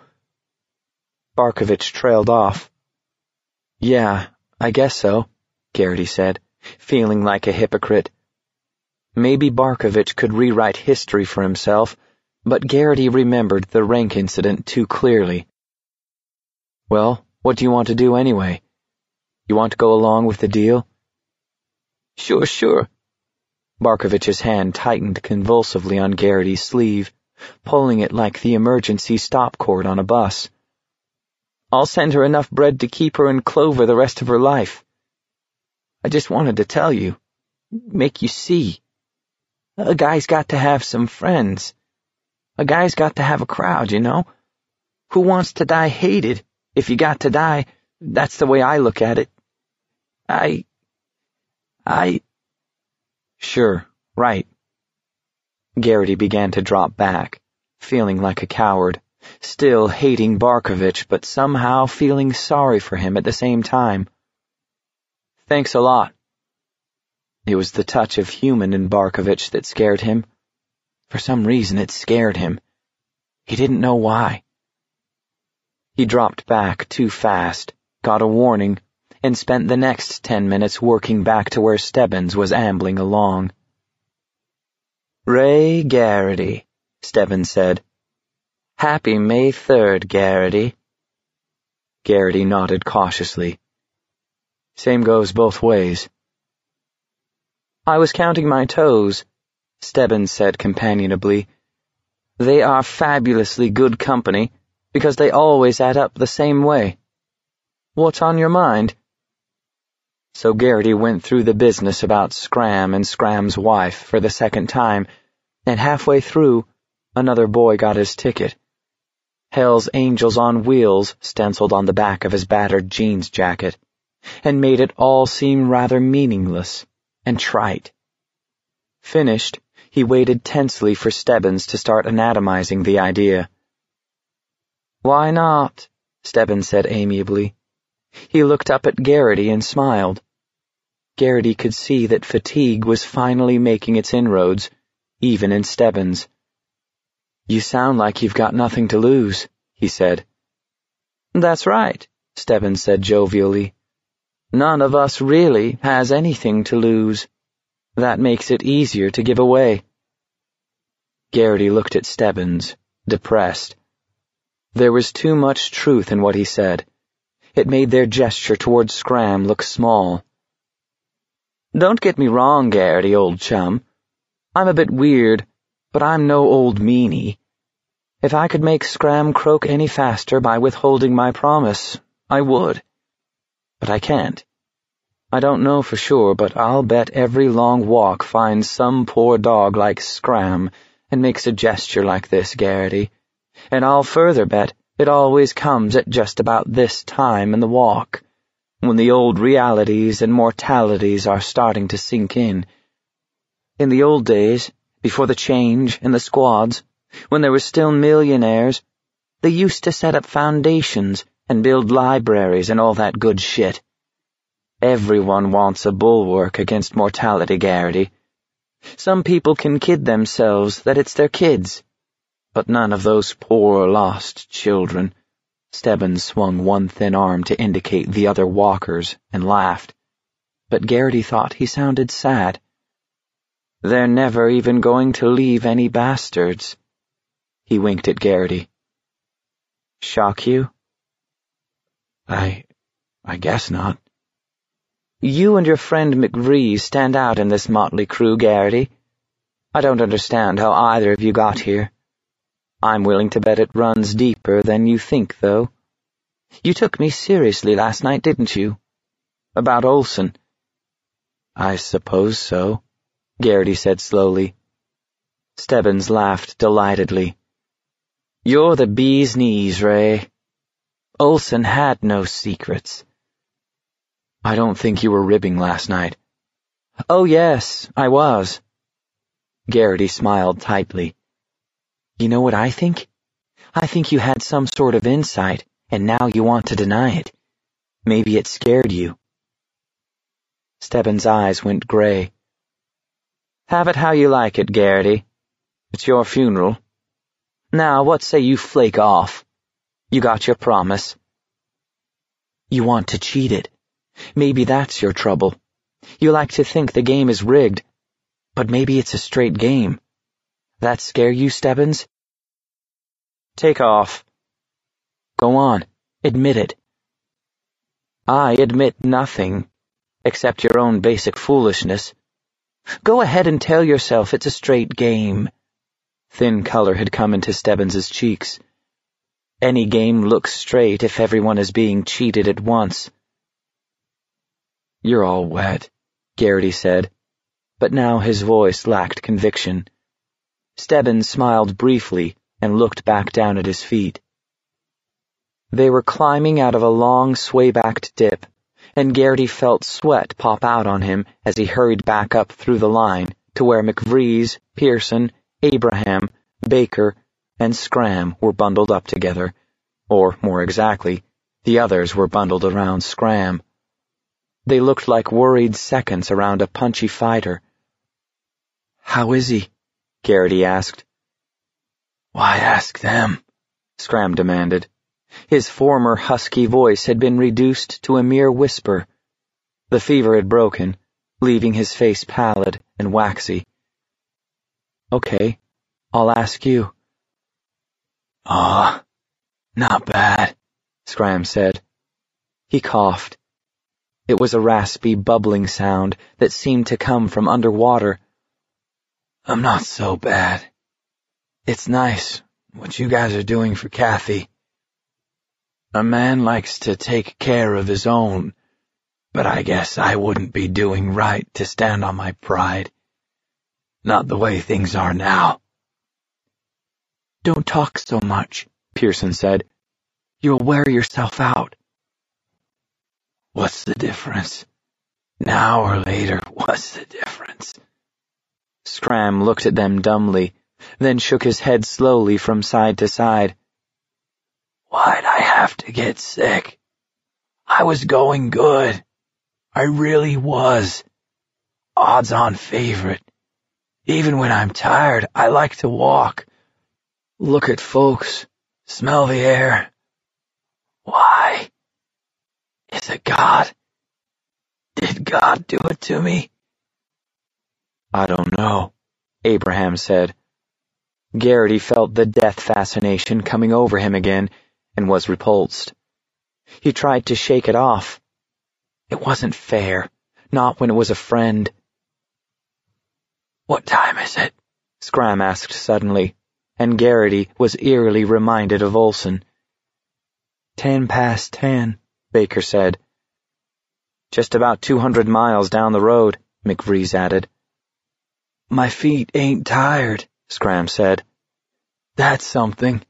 Barkovich trailed off. "Yeah, I guess so," Garrity said, feeling like a hypocrite. Maybe Barkovich could rewrite history for himself, but Garrity remembered the rank incident too clearly. "Well, what do you want to do anyway? You want to go along with the deal?" "Sure, sure." Barkovich's hand tightened convulsively on Garrity's sleeve, pulling it like the emergency stop cord on a bus. "I'll send her enough bread to keep her in clover the rest of her life. I just wanted to tell you, make you see. A guy's got to have some friends. A guy's got to have a crowd, you know? Who wants to die hated? If you got to die, that's the way I look at it. I... I... Sure, right." Garrity began to drop back, feeling like a coward, still hating Barkovich but somehow feeling sorry for him at the same time. "Thanks a lot." It was the touch of human in Barkovich that scared him. For some reason it scared him. He didn't know why. He dropped back too fast, got a warning, and spent the next ten minutes working back to where Stebbins was ambling along. "Ray Garrity," Stebbins said. "Happy May third, Garrity." Garrity nodded cautiously. "Same goes both ways." "I was counting my toes," Stebbins said companionably. "They are fabulously good company, because they always add up the same way. What's on your mind?" So Garrity went through the business about Scram and Scram's wife for the second time, and halfway through, another boy got his ticket. Hell's Angels on Wheels stenciled on the back of his battered jeans jacket, and made it all seem rather meaningless and trite. Finished, he waited tensely for Stebbins to start anatomizing the idea. "Why not?" Stebbins said amiably. He looked up at Garrity and smiled. Garrity could see that fatigue was finally making its inroads, even in Stebbins. "You sound like you've got nothing to lose," he said. "That's right," Stebbins said jovially. "None of us really has anything to lose. That makes it easier to give away." Garrity looked at Stebbins, depressed. There was too much truth in what he said. It made their gesture toward Scram look small. "Don't get me wrong, Garrity, old chum. I'm a bit weird, but I'm no old meanie. If I could make Scram croak any faster by withholding my promise, I would. But I can't. I don't know for sure, but I'll bet every long walk finds some poor dog like Scram and makes a gesture like this, Garrity. And I'll further bet it always comes at just about this time in the walk, when the old realities and mortalities are starting to sink in. In the old days, before the change and the squads, when there were still millionaires, they used to set up foundations and build libraries and all that good shit. Everyone wants a bulwark against mortality, Garrity. Some people can kid themselves that it's their kids, but none of those poor lost children. Stebbins swung one thin arm to indicate the other walkers and laughed, but Garrity thought he sounded sad. They're never even going to leave any bastards. He winked at Garrity. Shock you? I... I guess not. You and your friend McVrees stand out in this motley crew, Garrity. I don't understand how either of you got here. I'm willing to bet it runs deeper than you think, though. You took me seriously last night, didn't you? About Olson. I suppose so, Garrity said slowly. Stebbins laughed delightedly. You're the bee's knees, Ray. Olson had no secrets. I don't think you were ribbing last night. Oh, yes, I was. Garrity smiled tightly. You know what I think? I think you had some sort of insight, and now you want to deny it. Maybe it scared you. Stebbins' eyes went gray. Have it how you like it, Garrity. It's your funeral. Now, what say you flake off? You got your promise. You want to cheat it. Maybe that's your trouble. You like to think the game is rigged, but maybe it's a straight game. That scare you, Stebbins? Take off. Go on, admit it. I admit nothing, except your own basic foolishness. Go ahead and tell yourself it's a straight game. Thin color had come into Stebbins's cheeks. Any game looks straight if everyone is being cheated at once. You're all wet, Garrity said, but now his voice lacked conviction. Stebbins smiled briefly and looked back down at his feet. They were climbing out of a long, sway-backed dip, and Garrity felt sweat pop out on him as he hurried back up through the line to where McVrees, Pearson, Abraham, Baker, and Scram were bundled up together, or, more exactly, the others were bundled around Scram. They looked like worried seconds around a punchy fighter. How is he? Garrity asked. Why ask them? Scram demanded. His former husky voice had been reduced to a mere whisper. The fever had broken, leaving his face pallid and waxy. Okay, I'll ask you. Ah, not bad, Scram said. He coughed. It was a raspy, bubbling sound that seemed to come from underwater. I'm not so bad. It's nice, what you guys are doing for Kathy. A man likes to take care of his own, but I guess I wouldn't be doing right to stand on my pride. Not the way things are now. Don't talk so much, Pearson said. You'll wear yourself out. What's the difference? Now or later, what's the difference? Scram looked at them dumbly, then shook his head slowly from side to side. Why'd I have to get sick? I was going good. I really was. Odds-on favorite. Even when I'm tired, I like to walk. Look at folks. Smell the air. Why? Is it God? Did God do it to me? I don't know, Abraham said. Garrity felt the death fascination coming over him again and was repulsed. He tried to shake it off. It wasn't fair, not when it was a friend. What time is it? Scram asked suddenly, and Garrity was eerily reminded of Olson. Ten past ten, Baker said. Just about two hundred miles down the road, McVries added. My feet ain't tired, Scram said. That's something.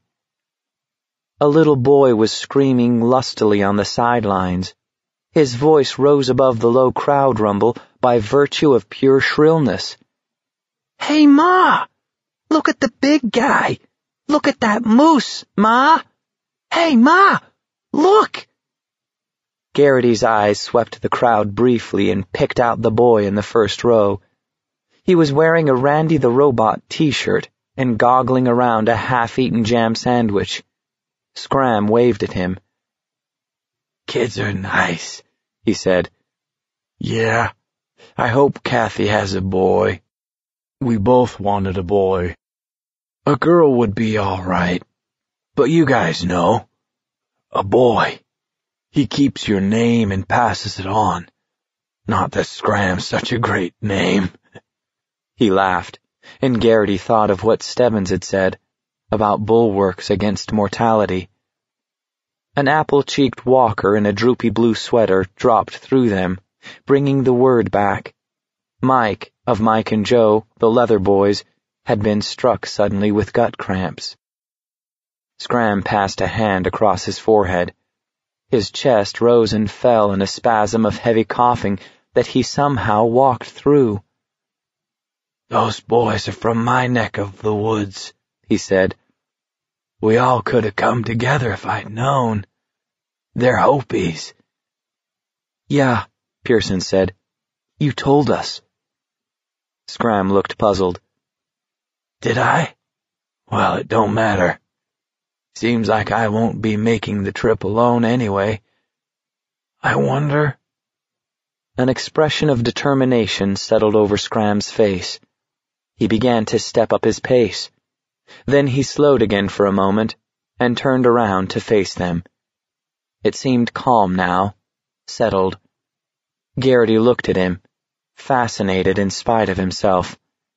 A little boy was screaming lustily on the sidelines. His voice rose above the low crowd rumble by virtue of pure shrillness. Hey, Ma! Look at the big guy! Look at that moose, Ma! Hey, Ma! Look! Garrity's eyes swept the crowd briefly and picked out the boy in the first row. He was wearing a Randy the Robot t-shirt and goggling around a half-eaten jam sandwich. Scram waved at him. Kids are nice, he said. Yeah, I hope Kathy has a boy. We both wanted a boy. A girl would be all right, but you guys know. A boy. He keeps your name and passes it on. Not that Scram's such a great name. He laughed, and Garrity thought of what Stebbins had said about bulwarks against mortality. An apple-cheeked walker in a droopy blue sweater dropped through them, bringing the word back. Mike, of Mike and Joe, the leather boys, had been struck suddenly with gut cramps. Scram passed a hand across his forehead. His chest rose and fell in a spasm of heavy coughing that he somehow walked through. Those boys are from my neck of the woods, he said. We all could have come together if I'd known. They're Hopis. Yeah, Pearson said. You told us. Scram looked puzzled. Did I? Well, it don't matter. Seems like I won't be making the trip alone anyway. I wonder... An expression of determination settled over Scram's face. He began to step up his pace. Then he slowed again for a moment and turned around to face them. It seemed calm now, settled. Garrity looked at him, fascinated in spite of himself.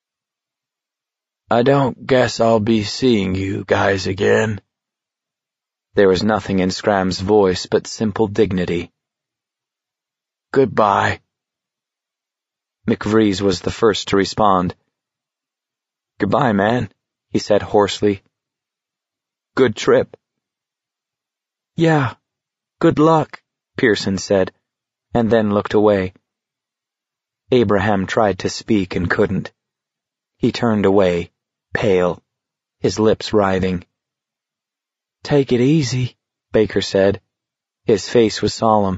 I don't guess I'll be seeing you guys again. There was nothing in Scram's voice but simple dignity. Goodbye. McVries was the first to respond. Goodbye, man, he said hoarsely. Good trip. Yeah, good luck, Pearson said, and then looked away. Abraham tried to speak and couldn't. He turned away, pale, his lips writhing. Take it easy, Baker said. His face was solemn.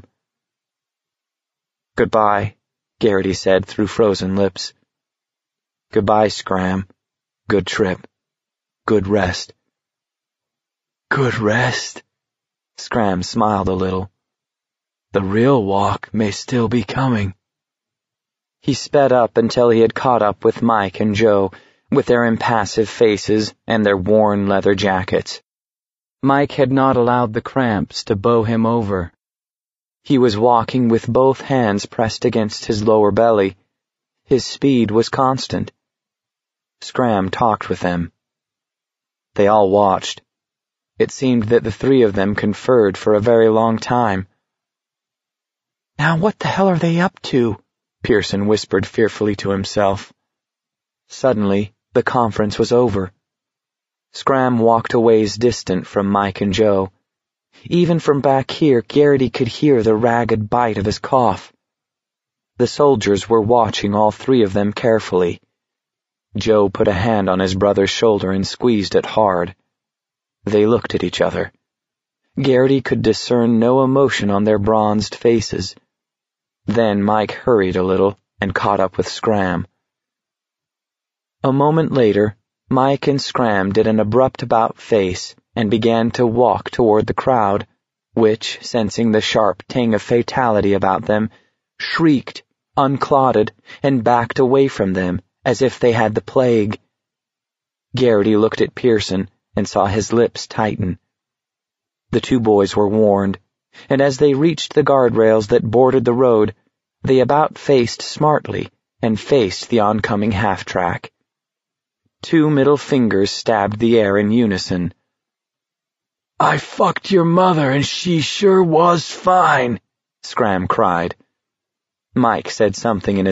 Goodbye, Garrity said through frozen lips. Goodbye, Scram. Good trip. Good rest. Good rest? Scram smiled a little. The real walk may still be coming. He sped up until he had caught up with Mike and Joe, with their impassive faces and their worn leather jackets. Mike had not allowed the cramps to bow him over. He was walking with both hands pressed against his lower belly. His speed was constant. Scram talked with them. They all watched. It seemed that the three of them conferred for a very long time. Now what the hell are they up to? Pearson whispered fearfully to himself. Suddenly, the conference was over. Scram walked a ways distant from Mike and Joe. Even from back here, Garrity could hear the ragged bite of his cough. The soldiers were watching all three of them carefully. Joe put a hand on his brother's shoulder and squeezed it hard. They looked at each other. Garrity could discern no emotion on their bronzed faces. Then Mike hurried a little and caught up with Scram. A moment later, Mike and Scram did an abrupt about-face and began to walk toward the crowd, which, sensing the sharp ting of fatality about them, shrieked, unclotted, and backed away from them as if they had the plague. Garrity looked at Pearson and saw his lips tighten. The two boys were warned, and as they reached the guardrails that bordered the road, they about-faced smartly and faced the oncoming half-track. Two middle fingers stabbed the air in unison. "I fucked your mother and she sure was fine," Scram cried. Mike said something in his